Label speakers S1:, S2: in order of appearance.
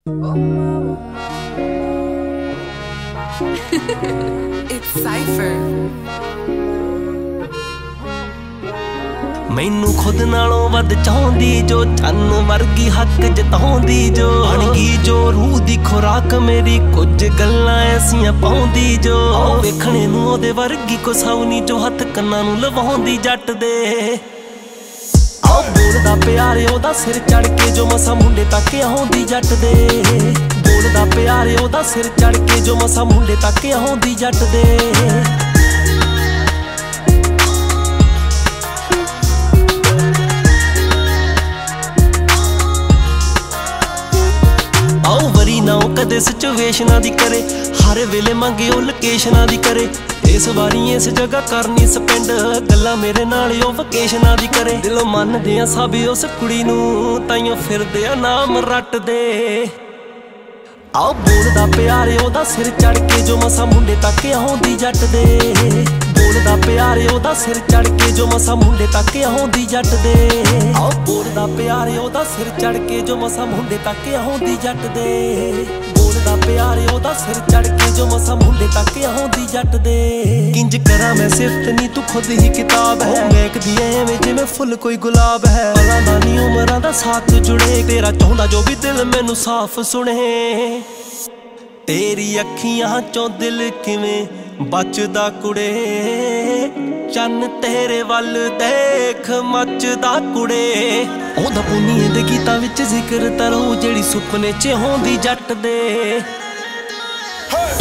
S1: It's Cypher.
S2: ਮੈਨੂੰ ਖੁਦ ਨਾਲੋਂ ਵੱਧ ਚਾਹੁੰਦੀ ਜੋ ਚੰਨ ਵਰਗੀ ਹੱਕ ਜਤਾਉਂਦੀ ਜੋ ਬਣ ਗਈ ਜੋ ਰੂਹ ਦੀ ਖੁਰਾਕ ਮੇਰੀ ਕੁਝ ਗੱਲਾਂ ਐਸੀਆਂ ਪਾਉਂਦੀ ਜੋ ਵੇਖਣੇ ਨੂੰ ਉਹਦੇ ਵਰਗੀ ਕੋ ਸੌਣੀ ਜੋ ਹੱਥ ਕੰਨਾਂ ਨੂੰ ਲਵਾਉਂਦੀ ਜੱਟ ਦੇ ਆਹ ਬੋਲਦਾ ਪਿਆਰੇ ਉਹਦਾ ਸਿਰ ਚੜ ਕੇ ਜੋ ਮਸਾਂ ਮੁੰਡੇ ਤੱਕ ਆਉਂਦੀ ਜੱਟ ਦੇ ਬੋਲਦਾ ਪਿਆਰੇ ਉਹਦਾ ਸਿਰ ਚੜ ਕੇ ਜੋ ਮਸਾਂ ਮੁੰਡੇ ਤੱਕ ਆਉਂਦੀ ਜੱਟ ਦੇ ਕਦੇ ਸਿਚੁਏਸ਼ਨਾਂ ਦੀ ਕਰੇ ਹਰ ਵੇਲੇ ਮੰਗੇ ਉਹ ਲੋਕੇਸ਼ਨਾਂ ਦੀ ਕਰੇ ਇਸ ਵਾਰੀ ਇਸ ਜਗ੍ਹਾ ਕਰਨੀ ਸਪੈਂਡ ਗੱਲਾਂ ਮੇਰੇ ਨਾਲ ਉਹ ਵਕੇਸ਼ਨਾਂ ਦੀ ਕਰੇ ਦਿਲੋਂ ਮੰਨਦੇ ਆ ਸਭ ਉਸ ਕੁੜੀ ਨੂੰ ਤਾਈਓ ਫਿਰਦੇ ਆ ਨਾਮ ਰੱਟਦੇ ਆਹ ਬੋਲਦਾ ਪਿਆਰੇ ਉਹਦਾ ਸਿਰ ਚੜ ਕੇ ਜੋ ਮਸਾਂ ਮੁੰਡੇ ਤੱਕ ਆਉਂਦੀ ਜੱਟ ਦੇ ਬੋਲਦਾ ਪਿਆਰੇ ਉਹਦਾ ਸਿਰ ਚੜ ਕੇ ਜੋ ਮਸਾਂ ਮੁੰਡੇ ਤੱਕ ਆਉਂਦੀ ਜੱਟ ਦੇ ਆਹ ਬੋਲਦਾ ਪਿਆਰੇ ਉਹਦਾ ਸਿਰ ਚੜ ਕੇ ਜੋ ਮਸਾਂ ਮੁੰਡੇ ਤੱਕ ਆਉਂਦੀ ਜੱਟ ਦੇ ਬੋਲਦਾ ਪਿਆਰੇ ਉਹਦਾ ਸਿਰ ਚੜ ਕੇ ਜੋ ਮਸਾਂ ਮੁੰਡੇ ਤੱਕ ਆਉਂਦੀ ਜੱਟ ਦੇ ਕਿੰਜ ਕਰਾਂ ਮੈਂ ਸਿਫਤ ਨੀ ਤੂੰ ਖੁਦ ਹੀ ਕਿਤਾਬ ਹੈ ਮਹਿਕਦੀ ਐਵੇਂ ਜਿਵੇਂ ਫੁੱਲ ਕੋਈ ਗੁਲਾਬ ਹੈ ਪਲਾਂ ਦਾ ਨੀ ਉਮਰਾਂ ਦਾ ਸਾਥ ਜੁੜੇ ਤੇਰਾ ਚਾਹੁੰਦਾ ਜੋ ਵੀ ਦਿਲ ਮੈਨੂੰ ਸਾਫ਼ ਸੁਣੇ ਤੇਰੀ ਅੱਖੀਆਂ ਚੋਂ ਦਿਲ ਕਿਵੇਂ ਬਚਦਾ ਕੁੜੇ ਚੰਨ ਤੇਰੇ ਵੱਲ ਦੇਖ ਮੱਚਦਾ ਕੁੜੇ ਉਹਦਾ ਪੁੰਨੀਏ ਦੇ ਗੀਤਾਂ ਵਿੱਚ ਜ਼ਿਕਰ ਤਰੋ ਜਿਹੜੀ ਸੁਪਨੇ 'ਚ ਹੁੰਦੀ ਜੱਟ ਦੇ